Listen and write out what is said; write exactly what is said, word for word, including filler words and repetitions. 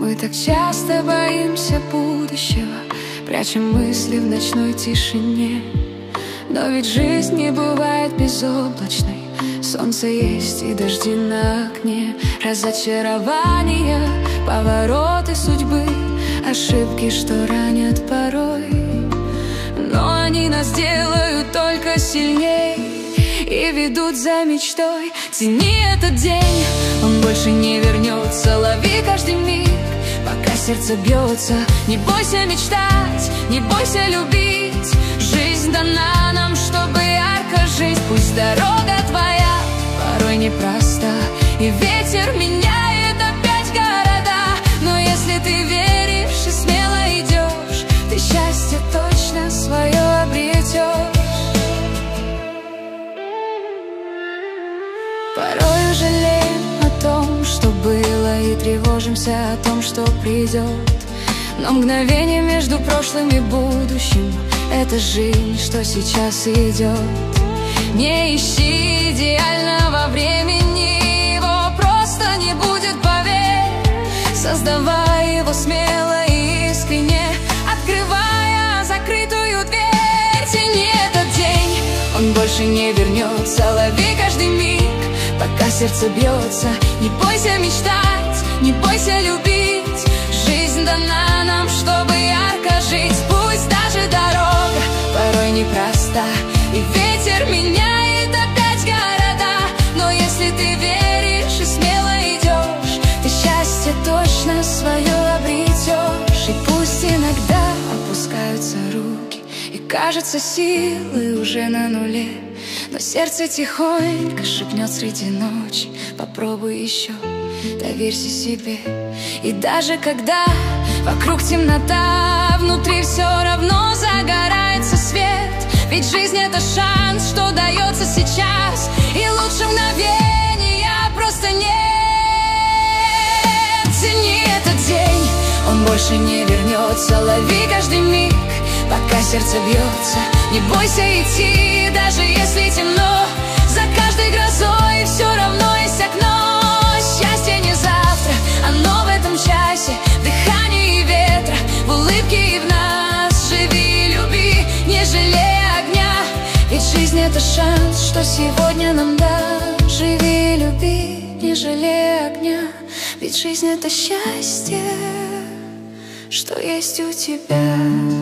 Мы так часто боимся будущего, прячем мысли в ночной тишине. Но ведь жизнь не бывает безоблачной, солнце есть и дожди на окне. Разочарования, повороты судьбы, ошибки, что ранят порой. Но они нас делают только сильней и ведут за мечтой. Цени этот день, он больше не вернется. Лови каждый миг, пока сердце бьется. Не бойся мечтать, не бойся любить. Жизнь дана нам, чтобы ярко жить. Пусть дорога твоя порой непроста, и ветер меняет опять города. Но если ты веришь и смело идешь, ты счастье точно свое обретешь. Порой жалеем о том, что было, и тревожимся о том, что придет. Но мгновение между прошлым и будущим — это жизнь, что сейчас идет. Не ищи идеального времени, его просто не будет, поверь. Создавай его смело и искренне, открывая закрытую дверь. Тяни этот день, он больше не вернется. Лови каждый миг, пока сердце бьется. Не бойся мечтать, не бойся любить. Жизнь дана нам, чтобы ярко жить. Пусть даже дорога порой непроста, и ветер меняет опять города. Но если ты веришь и смело идешь, ты счастье точно свое обретешь. И пусть иногда опускаются руки, и кажется, силы уже на нуле, но сердце тихонько шепнет среди ночи: попробуй еще, доверься себе. И даже когда вокруг темнота, внутри все равно загорается свет. Ведь жизнь — это шанс, что дается сейчас, и лучше мгновения просто нет. Цени этот день, он больше не вернется. Лови каждый миг, пока сердце бьется. Не бойся идти, даже если темно. За каждой грозой все равно есть окно. Счастье не завтра, оно в этом часе, в дыхании ветра, в улыбке и в нас. Живи, люби, не жалея огня, ведь жизнь — это шанс, что сегодня нам даст. Живи, люби, не жалея огня, ведь жизнь — это счастье, что есть у тебя.